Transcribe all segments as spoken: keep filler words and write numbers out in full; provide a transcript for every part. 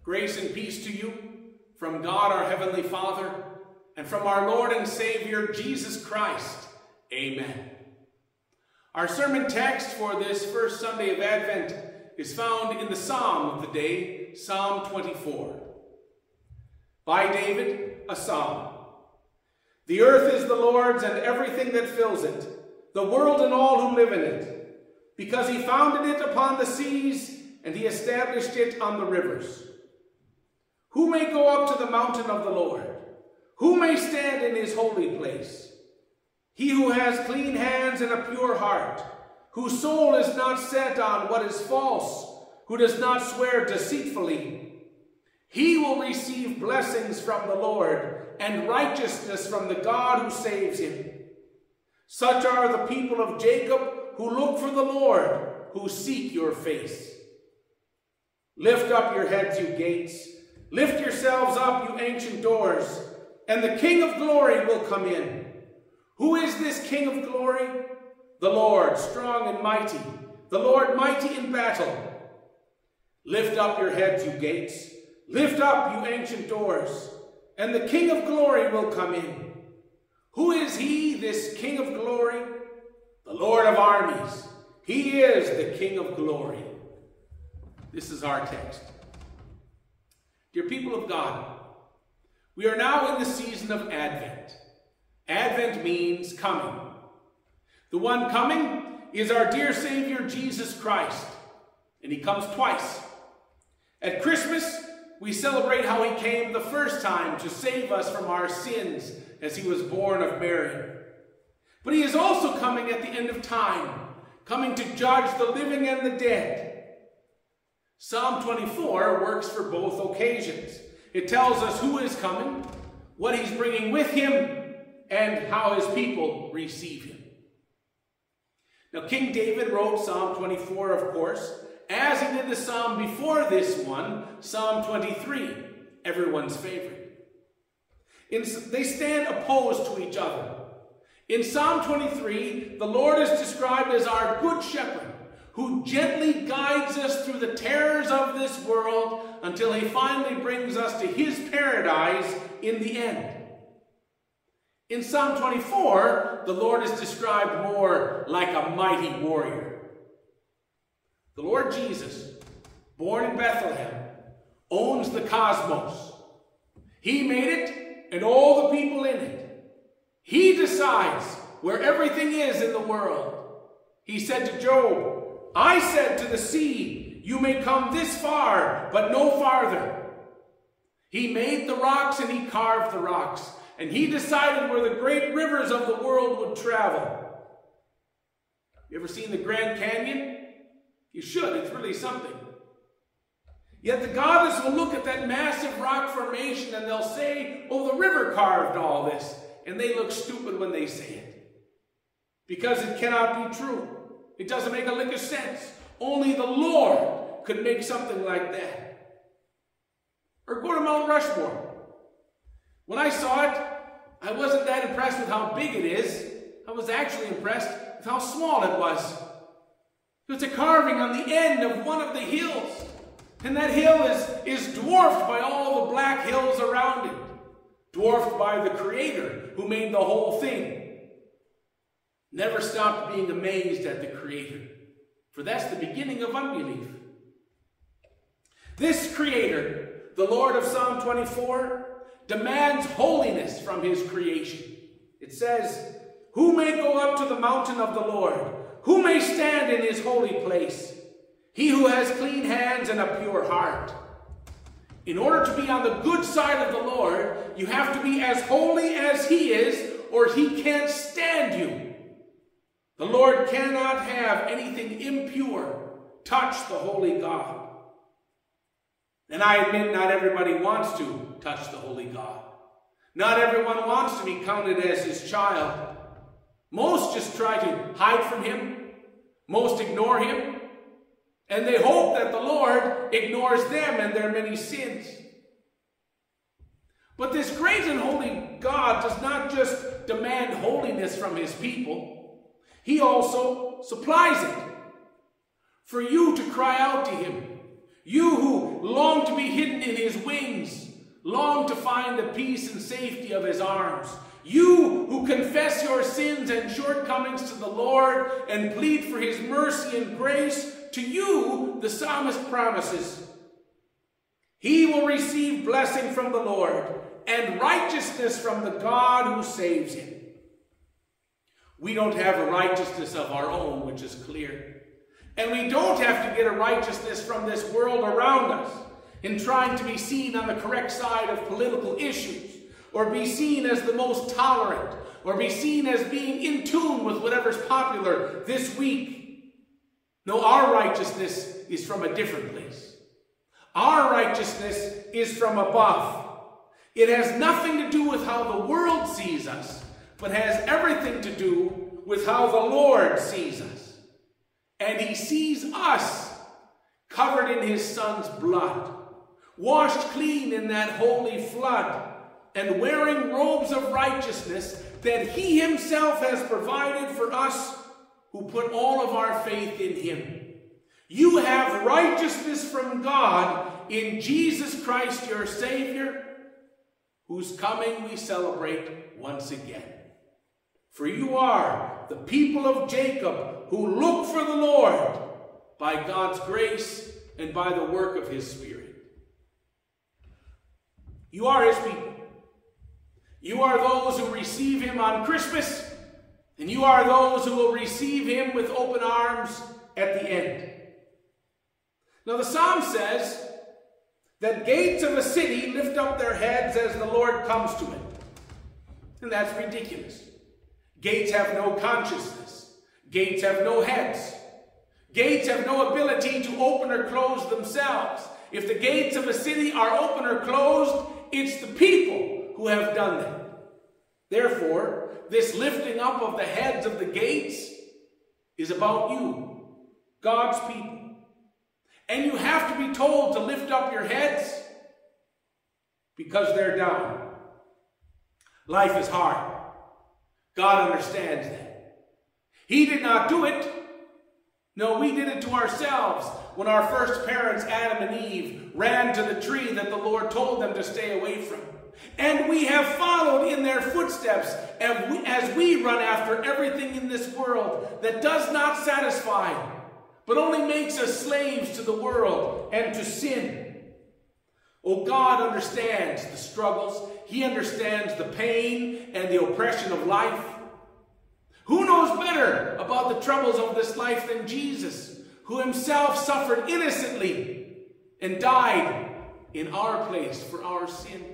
Grace and peace to you from God our Heavenly Father and from our Lord and Savior Jesus Christ. Amen. Our sermon text for this first Sunday of Advent is found in the Psalm of the day, Psalm twenty-four. By David, a psalm. The earth is the Lord's and everything that fills it, the world and all who live in it, because he founded it upon the seas and he established it on the rivers. Who may go up to the mountain of the Lord? Who may stand in his holy place? He who has clean hands and a pure heart, whose soul is not set on what is false, who does not swear deceitfully. He will receive blessings from the Lord and righteousness from the God who saves him. Such are the people of Jacob who look for the Lord, who seek your face. Lift up your heads, you gates. Lift yourselves up, you ancient doors, and the King of glory will come in. Who is this King of glory? The Lord, strong and mighty, the Lord mighty in battle. Lift up your heads, you gates. Lift up, you ancient doors, and the King of glory will come in. Who is he, this King of glory? The Lord of armies. He is the King of glory. This is our text. Dear people of God, we are now in the season of Advent. Advent means coming. The one coming is our dear Savior, Jesus Christ, and he comes twice. At Christmas, we celebrate how he came the first time to save us from our sins as he was born of Mary. But he is also coming at the end of time, coming to judge the living and the dead. Psalm twenty-four works for both occasions. It tells us who is coming, what he's bringing with him, and how his people receive him. Now, King David wrote Psalm twenty-four, of course, as he did the psalm before this one, Psalm twenty-three, everyone's favorite. In, they stand opposed to each other. In Psalm twenty-three, the Lord is described as our good shepherd, who gently guides us through the terrors of this world until he finally brings us to his paradise in the end. In Psalm twenty-four, the Lord is described more like a mighty warrior. The Lord Jesus, born in Bethlehem, owns the cosmos. He made it and all the people in it. He decides where everything is in the world. He said to Job, I said to the sea, you may come this far, but no farther. He made the rocks and he carved the rocks, and he decided where the great rivers of the world would travel. You ever seen the Grand Canyon? You should, it's really something. Yet the godless will look at that massive rock formation and they'll say, oh, the river carved all this. And they look stupid when they say it. Because it cannot be true. It doesn't make a lick of sense. Only the Lord could make something like that. Or go to Mount Rushmore. When I saw it, I wasn't that impressed with how big it is. I was actually impressed with how small it was. It's a carving on the end of one of the hills. And that hill is, is dwarfed by all the black hills around it. Dwarfed by the Creator who made the whole thing. Never stopped being amazed at the Creator, for that's the beginning of unbelief. This Creator, the Lord of Psalm twenty-four, demands holiness from his creation. It says, who may go up to the mountain of the Lord? Who may stand in his holy place? He who has clean hands and a pure heart. In order to be on the good side of the Lord, you have to be as holy as he is, or he can't stand you. The Lord cannot have anything impure touch the holy God. And I admit not everybody wants to touch the holy God. Not everyone wants to be counted as his child. Most just try to hide from him. Most ignore him. And they hope that the Lord ignores them and their many sins. But this great and holy God does not just demand holiness from his people. He also supplies it. For you to cry out to him, you who long to be hidden in his wings, long to find the peace and safety of his arms. You who confess your sins and shortcomings to the Lord and plead for his mercy and grace, to you the psalmist promises, he will receive blessing from the Lord and righteousness from the God who saves him. We don't have a righteousness of our own, which is clear. And we don't have to get a righteousness from this world around us in trying to be seen on the correct side of political issues, or be seen as the most tolerant, or be seen as being in tune with whatever's popular this week. No, our righteousness is from a different place. Our righteousness is from above. It has nothing to do with how the world sees us, but has everything to do with how the Lord sees us. And he sees us covered in his Son's blood, washed clean in that holy flood, and wearing robes of righteousness that he himself has provided for us who put all of our faith in him. You have righteousness from God in Jesus Christ your Savior, whose coming we celebrate once again. For you are the people of Jacob who look for the Lord by God's grace and by the work of his Spirit. You are his people. You are those who receive him on Christmas, and you are those who will receive him with open arms at the end. Now the psalm says that gates of a city lift up their heads as the Lord comes to it. And that's ridiculous. Gates have no consciousness. Gates have no heads. Gates have no ability to open or close themselves. If the gates of a city are open or closed, it's the people who have done them. Therefore, this lifting up of the heads of the gates is about you, God's people. And you have to be told to lift up your heads because they're down. Life is hard. God understands that. He did not do it. No, we did it to ourselves when our first parents, Adam and Eve, ran to the tree that the Lord told them to stay away from. And we have followed in their footsteps as we, as we run after everything in this world that does not satisfy, but only makes us slaves to the world and to sin. Oh, God understands the struggles. He understands the pain and the oppression of life. Who knows better about the troubles of this life than Jesus, who himself suffered innocently and died in our place for our sins?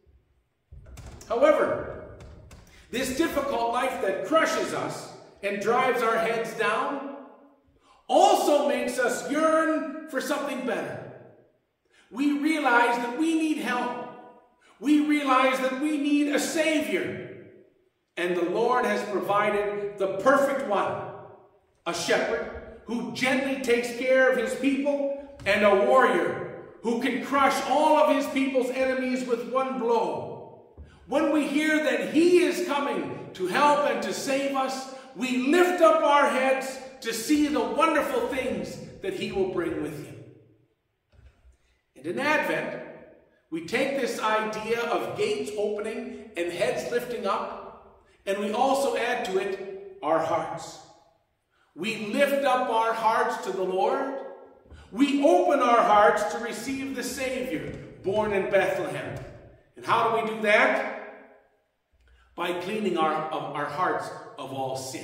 However, this difficult life that crushes us and drives our heads down also makes us yearn for something better. We realize that we need help. We realize that we need a Savior. And the Lord has provided the perfect one, a shepherd who gently takes care of his people, and a warrior who can crush all of his people's enemies with one blow. When we hear that he is coming to help and to save us, we lift up our heads to see the wonderful things that he will bring with him. And in Advent, we take this idea of gates opening and heads lifting up, and we also add to it our hearts. We lift up our hearts to the Lord. We open our hearts to receive the Savior born in Bethlehem. And how do we do that? By cleaning our, of our hearts of all sin.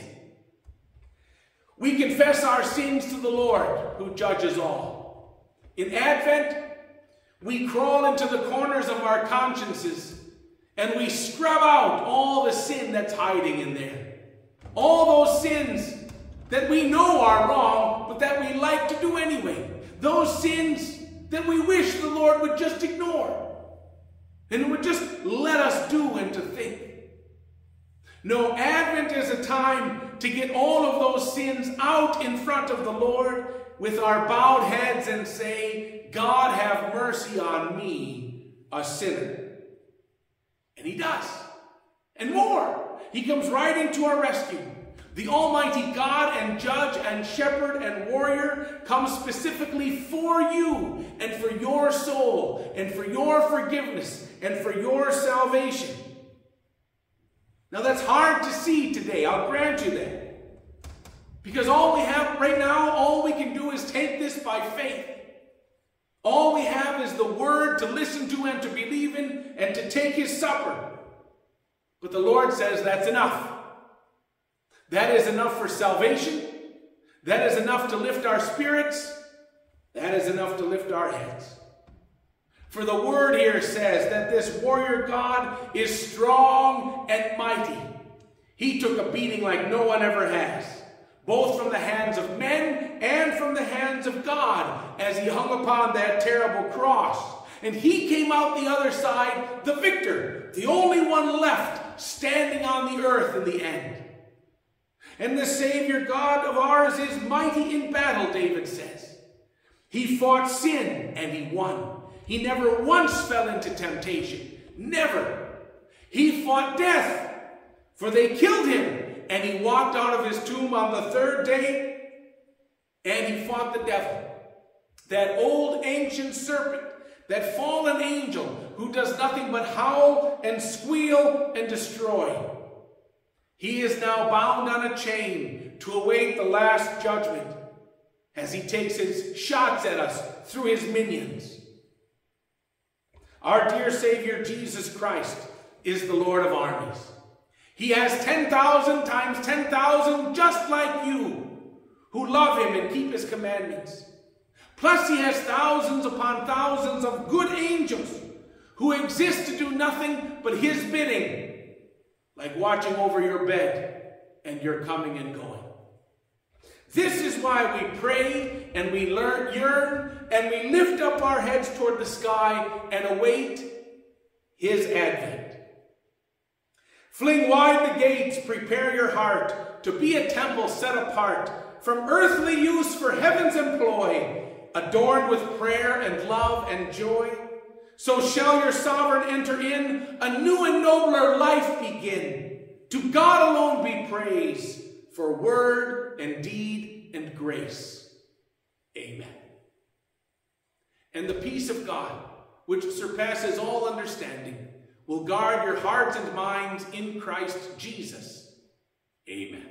We confess our sins to the Lord who judges all. In Advent, we crawl into the corners of our consciences and we scrub out all the sin that's hiding in there. All those sins that we know are wrong, but that we like to do anyway. Those sins that we wish the Lord would just ignore and would just let us do and to think. No, Advent is a time to get all of those sins out in front of the Lord with our bowed heads and say, God, have mercy on me, a sinner. And he does. And more. He comes right into our rescue. The Almighty God and Judge and Shepherd and Warrior comes specifically for you and for your soul and for your forgiveness and for your salvation. Now that's hard to see today, I'll grant you that. Because all we have right now, all we can do is take this by faith. All we have is the word to listen to and to believe in and to take his supper. But the Lord says that's enough. That is enough for salvation. That is enough to lift our spirits. That is enough to lift our heads. For the word here says that this warrior God is strong and mighty. He took a beating like no one ever has, both from the hands of men and from the hands of God, as he hung upon that terrible cross. And he came out the other side, the victor, the only one left standing on the earth in the end. And the Savior God of ours is mighty in battle, David says. He fought sin and he won. He never once fell into temptation. Never. He fought death, for they killed him. And he walked out of his tomb on the third day, and he fought the devil. That old ancient serpent, that fallen angel who does nothing but howl and squeal and destroy. He is now bound on a chain to await the last judgment as he takes his shots at us through his minions. Our dear Savior Jesus Christ is the Lord of armies. He has ten thousand times ten thousand just like you who love him and keep his commandments. Plus he has thousands upon thousands of good angels who exist to do nothing but his bidding, like watching over your bed and your coming and going. This is why we pray and we learn, yearn and we lift up our heads toward the sky and await his advent. Fling wide the gates, prepare your heart to be a temple set apart from earthly use for heaven's employ, adorned with prayer and love and joy. So shall your sovereign enter in, a new and nobler life begin. To God alone be praise for word and deed and grace. Amen. And the peace of God, which surpasses all understanding, will guard your hearts and minds in Christ Jesus. Amen.